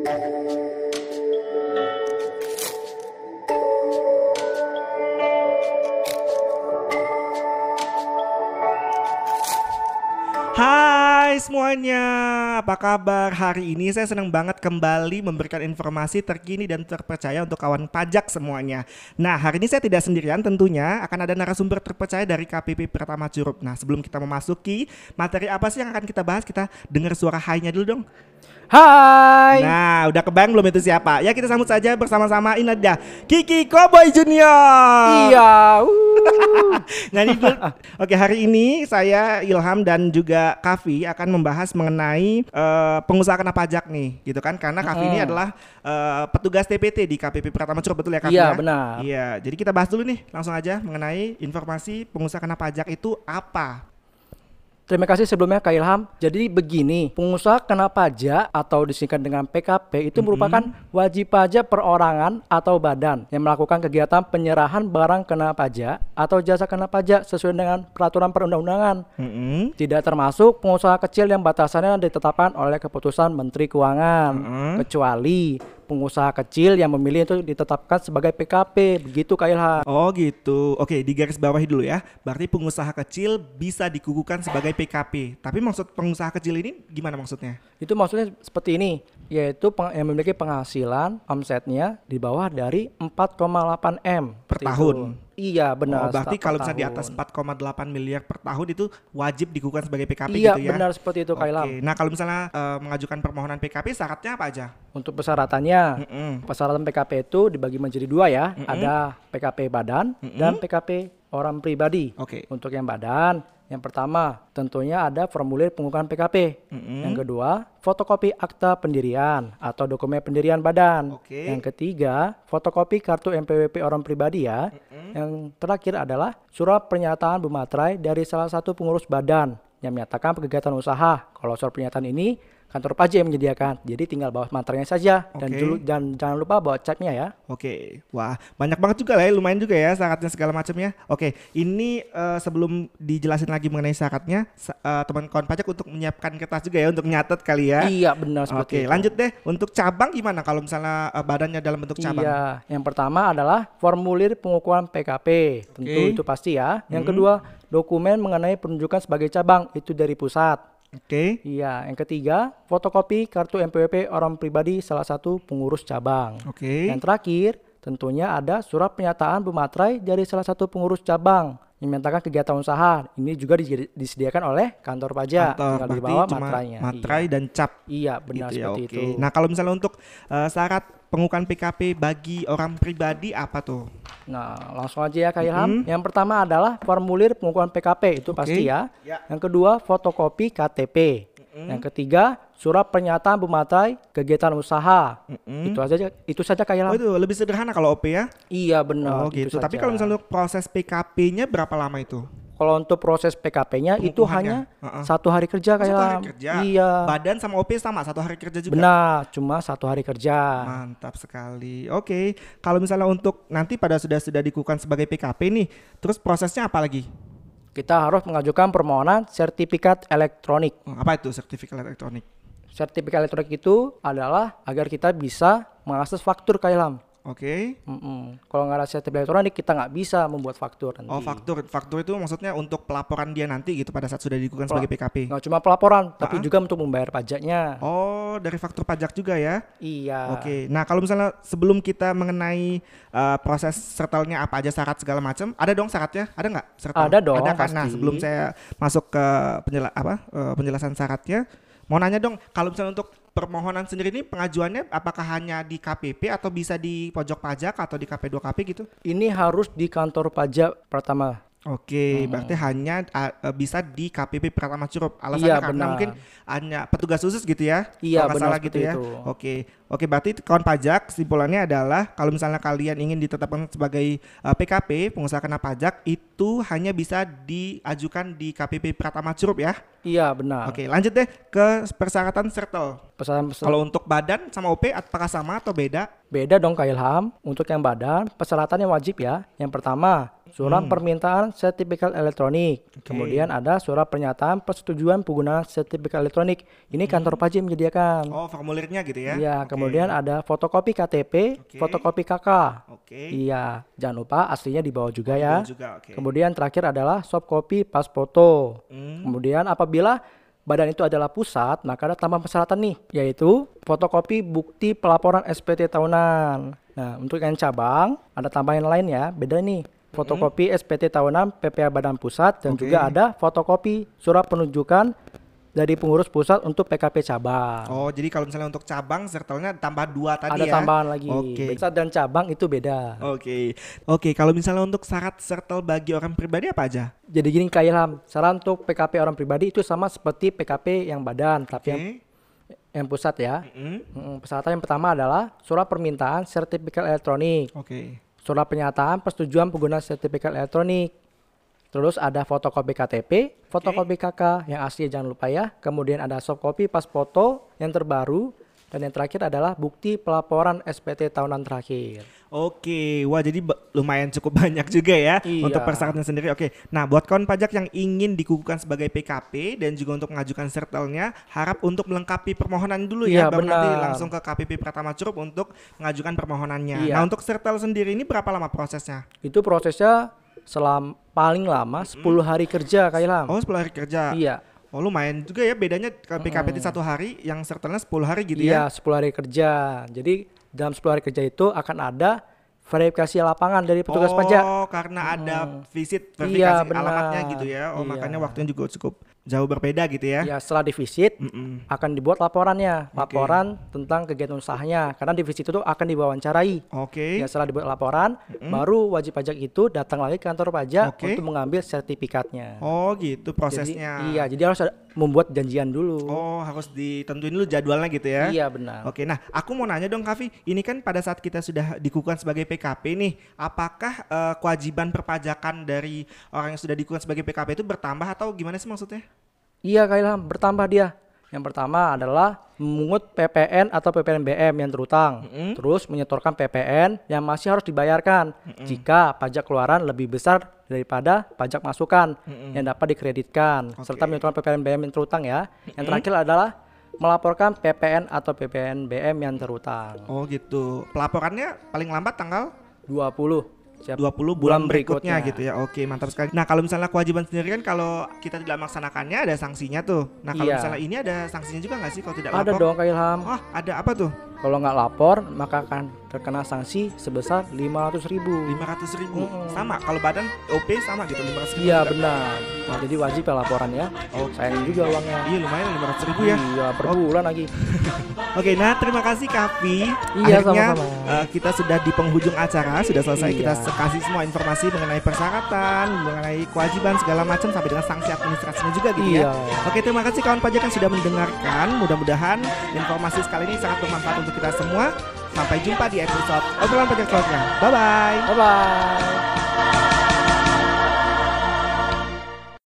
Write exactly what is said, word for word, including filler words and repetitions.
Hai semuanya, apa kabar? Hari ini saya senang banget kembali memberikan informasi terkini dan terpercaya untuk kawan pajak semuanya. Nah, hari ini saya tidak sendirian tentunya, akan ada narasumber terpercaya dari K P P Pratama Curup. Nah, sebelum kita memasuki materi apa sih yang akan kita bahas, kita dengar suara hai-nya dulu dong. Hai. Nah, udah kebayang belum itu siapa? Ya, kita sambut saja bersama-sama. Ini ada Kiki Cowboy Junior. Iya. Uh. Nyanyi dulu. Oke, hari ini saya Ilham dan juga Kavi akan membahas mengenai uh, pengusaha kena pajak nih, gitu kan? Karena Kavi hmm. ini adalah uh, petugas T P T di K P P Pratama Curup, betul ya Kavi? Iya, ya? benar. Iya, jadi kita bahas dulu nih, langsung aja mengenai informasi pengusaha kena pajak itu apa. Terima kasih sebelumnya Kak Ilham. Jadi begini, pengusaha kena pajak atau disingkat dengan P K P itu mm-hmm. merupakan wajib pajak perorangan atau badan yang melakukan kegiatan penyerahan barang kena pajak atau jasa kena pajak sesuai dengan peraturan perundang-undangan. Mm-hmm. Tidak termasuk pengusaha kecil yang batasannya ditetapkan oleh keputusan Menteri Keuangan, mm-hmm. kecuali pengusaha kecil yang memilih itu ditetapkan sebagai P K P, begitu Kak Ilham. Oh gitu, oke, di garis bawahi dulu ya. Berarti pengusaha kecil bisa dikukuhkan sebagai P K P. Tapi maksud pengusaha kecil ini gimana maksudnya? Itu maksudnya seperti ini, yaitu peng- yang memiliki penghasilan omsetnya di bawah dari empat koma delapan M per tahun. Itu. Iya benar. Oh, berarti kalau misalnya di atas empat koma delapan miliar per tahun itu wajib dikukuhkan sebagai P K P iya, gitu ya? Iya benar seperti itu Kak Ilham. Oke, nah kalau misalnya uh, mengajukan permohonan P K P syaratnya apa aja? Untuk persyaratannya, Mm-mm. persyaratan P K P itu dibagi menjadi dua ya. Mm-mm. Ada P K P badan Mm-mm. dan P K P orang pribadi. Oke. Untuk yang badan, yang pertama tentunya ada formulir pengukuhan P K P. Mm-hmm. Yang kedua, fotokopi akta pendirian atau dokumen pendirian badan. Okay. Yang ketiga, fotokopi kartu N P W P orang pribadi ya. Mm-hmm. Yang terakhir adalah surat pernyataan bumatrai dari salah satu pengurus badan yang menyatakan kegiatan usaha. Kalau surat pernyataan ini kantor pajak yang menyediakan, jadi tinggal bawa materainya saja. Okay. Dan dulu dan jangan lupa bawa catnya ya. Oke, okay. Wah banyak banget juga lah ya, lumayan juga ya syaratnya segala macamnya. Oke, okay. Ini uh, sebelum dijelasin lagi mengenai syaratnya, uh, teman kawan pajak untuk menyiapkan kertas juga ya untuk nyatet kali ya. Iya benar seperti okay, itu. Oke, lanjut deh untuk cabang gimana kalau misalnya uh, badannya dalam bentuk cabang? Iya, yang pertama adalah formulir pengukuhan P K P, tentu okay. itu pasti ya. Yang hmm. kedua, dokumen mengenai penunjukan sebagai cabang itu dari pusat. Oke. Okay. Iya, yang ketiga, fotokopi kartu N P W P orang pribadi salah satu pengurus cabang. Oke. Okay. Yang terakhir, tentunya ada surat pernyataan bumatrai dari salah satu pengurus cabang yang menyatakan kegiatan usaha. Ini juga disediakan oleh kantor pajak. Kantor, tinggal dibawa matrainya. Materai iya. dan cap. Iya, benar gitu seperti ya, okay. itu. Nah, kalau misalnya untuk uh, syarat pengukuhan P K P bagi orang pribadi apa tuh? Nah, langsung aja ya Kak Ilham. Mm-hmm. Yang pertama adalah formulir pengukuhan P K P, itu okay. pasti ya. ya. Yang kedua, fotokopi K T P. Mm-hmm. Yang ketiga, surat pernyataan bumatrai kegiatan usaha. Mm-hmm. Itu saja itu saja Kak Ilham. Oh, itu lebih sederhana kalau O P ya? Iya, benar. Oh, gitu. Tapi kalau misalnya proses P K P-nya berapa lama itu? Kalau untuk proses P K P-nya itu hanya uh-uh. satu hari kerja kayak satu hari kerja. Iya. Badan sama O P sama satu hari kerja juga. Benar, cuma satu hari kerja. Mantap sekali. Oke, kalau misalnya untuk nanti pada sudah sudah dikukuhkan sebagai P K P nih, terus prosesnya apa lagi? Kita harus mengajukan permohonan sertifikat elektronik. Apa itu sertifikat elektronik? Sertifikat elektronik itu adalah agar kita bisa mengakses faktur Kak Ilham. Oke. Okay. Kalau nggak ada sertifikat elektronik kita nggak bisa membuat faktur nanti. Oh, faktur, faktur itu maksudnya untuk pelaporan dia nanti gitu pada saat sudah dikukuhkan Pel- sebagai P K P. Nggak cuma pelaporan, uh-huh. tapi juga untuk membayar pajaknya. Oh, dari faktur pajak juga ya? Iya. Oke. Okay. Nah, kalau misalnya sebelum kita mengenai uh, proses sertelnya apa aja syarat segala macam, ada dong syaratnya? Ada nggak? Sertel? Ada dong. Ada kan? Pasti. Nah, sebelum saya masuk ke penjela- apa uh, penjelasan syaratnya, mau nanya dong, kalau misalnya untuk permohonan sendiri ini pengajuannya apakah hanya di K P P atau bisa di pojok pajak atau di K P dua K P gitu? Ini harus di kantor pajak Pratama. Oke, hmm. berarti hanya uh, bisa di K P P Pratama Curup. Alasannya iya, karena benar. mungkin hanya petugas khusus gitu ya? Iya, kalau benar salah gitu ya. Itu. Oke, oke berarti kawan pajak kesimpulannya adalah kalau misalnya kalian ingin ditetapkan sebagai uh, P K P pengusaha kena pajak itu itu hanya bisa diajukan di K P P Pratama Curup ya. Iya benar. Oke, lanjut deh ke persyaratan Sertel. Pesan Kalau untuk badan sama O P apakah sama atau beda? Beda dong Kak Ilham. Untuk yang badan, persyaratannya wajib ya. Yang pertama, surat Hmm. permintaan sertifikat elektronik. Oke. Kemudian ada surat pernyataan persetujuan penggunaan sertifikat elektronik. Ini kantor pajak yang menyediakan. Oh, formulirnya gitu ya. Iya, Oke. kemudian ada fotokopi K T P, Oke. fotokopi K K. Oke. Iya, jangan lupa aslinya dibawa juga ya. Betul juga, oke. Kemudian terakhir adalah soft copy pas foto. Hmm. Kemudian apabila badan itu adalah pusat, maka ada tambahan persyaratan nih, yaitu fotokopi bukti pelaporan S P T tahunan. Nah, untuk yang cabang ada tambahan lain ya, beda nih. Fotokopi S P T tahunan P P A Badan Pusat dan Oke. juga ada fotokopi surat penunjukan dari pengurus pusat untuk P K P cabang. Oh, jadi kalau misalnya untuk cabang sertelnya tambah dua tadi ada ya. tambahan lagi. Oke. Pusat dan cabang itu beda. Oke. Oke, kalau misalnya untuk syarat sertel bagi orang pribadi apa aja? Jadi gini Kak Ilham, saran untuk P K P orang pribadi itu sama seperti P K P yang badan, tapi Oke. yang, yang pusat ya. Mm-mm. Mm, Persyaratan yang pertama adalah surat permintaan sertifikat elektronik, Oke. surat pernyataan persetujuan penggunaan sertifikat elektronik, terus ada fotokopi K T P, fotokopi K K yang asli jangan lupa ya, kemudian ada soft copy pas foto yang terbaru, dan yang terakhir adalah bukti pelaporan S P T tahunan terakhir. Oke, wah jadi ba- lumayan cukup banyak juga ya Iya. untuk persyaratan sendiri. Oke, nah buat kawan pajak yang ingin dikukuhkan sebagai P K P dan juga untuk mengajukan sertelnya, harap untuk melengkapi permohonan dulu ya, Iya, baru nanti benar. langsung ke K P P Pratama Curup untuk mengajukan permohonannya. Iya. Nah untuk sertel sendiri ini berapa lama prosesnya? Itu prosesnya selam paling lama sepuluh hari kerja Kak Ilham. Oh sepuluh hari kerja. Iya. Oh lumayan juga ya bedanya ke P K P itu satu hari, yang sertelnya sepuluh hari gitu Iya, ya? sepuluh hari kerja. Jadi dalam sepuluh hari kerja itu akan ada verifikasi lapangan dari petugas oh, pajak. karena ada visit Iya, verifikasi benar. alamatnya gitu ya. Oh Iya. makanya waktunya juga cukup jauh berbeda gitu ya. Ya, setelah divisit Mm-mm. akan dibuat laporannya, laporan tentang kegiatan usahanya. Karena di visit itu akan diwawancarai. Oke. Ya, setelah dibuat laporan, baru wajib pajak itu datang lagi ke kantor pajak Oke. untuk mengambil sertifikatnya. Oh gitu Jadi, prosesnya. iya, jadi harus ada, membuat janjian dulu. Oh harus ditentuin dulu jadwalnya gitu ya. Iya, benar. Oke, nah aku mau nanya dong Kavi, ini kan pada saat kita sudah dikukuhkan sebagai P K P nih, apakah eh, kewajiban perpajakan dari orang yang sudah dikukuhkan sebagai P K P itu bertambah atau gimana sih maksudnya? Iya Kak Ilham, bertambah dia. Yang pertama adalah memungut P P N atau P P N B M yang terutang. Mm-mm. Terus menyetorkan P P N yang masih harus dibayarkan jika pajak keluaran lebih besar daripada pajak masukan Mm-mm. yang dapat dikreditkan. Oke. Serta menyetorkan P P N B M yang terutang ya. Yang terakhir adalah melaporkan P P N atau P P N B M yang terutang. Oh gitu. Pelaporannya paling lambat tanggal dua puluh. Siap. dua puluh bulan, Bulan berikutnya. berikutnya. gitu ya. Oke, mantap sekali. Nah, kalau misalnya kewajiban sendiri kan kalau kita tidak melaksanakannya ada sanksinya tuh. Nah, kalau Iya. misalnya ini ada sanksinya juga nggak sih kalau tidak Ada lapor? dong Kak Ilham. Oh, ada apa tuh? Kalau nggak lapor maka akan terkena sanksi sebesar lima ratus ribu. lima ratus ribu. Mm-mm. Sama, kalau badan O P sama gitu lima ratus ribu. Iya juga. benar. Nah, jadi wajib ya laporan ya. Oke. Sayang juga uangnya. Iya, lumayan lima ratus ribu ya. Iya per bulan lagi. Oke, nah terima kasih Kavi. Iya, Akhirnya sama-sama. eh, kita sudah di penghujung acara, sudah selesai Iya. kita kasih semua informasi mengenai persyaratan, mengenai kewajiban segala macam sampai dengan sanksi administrasinya juga gitu Iya. ya. Oke, terima kasih kawan pajak yang sudah mendengarkan. Mudah-mudahan informasi sekali ini sangat bermanfaat untuk kita semua. Sampai jumpa di episode obrolan pajak selanjutnya. Bye bye. Bye bye.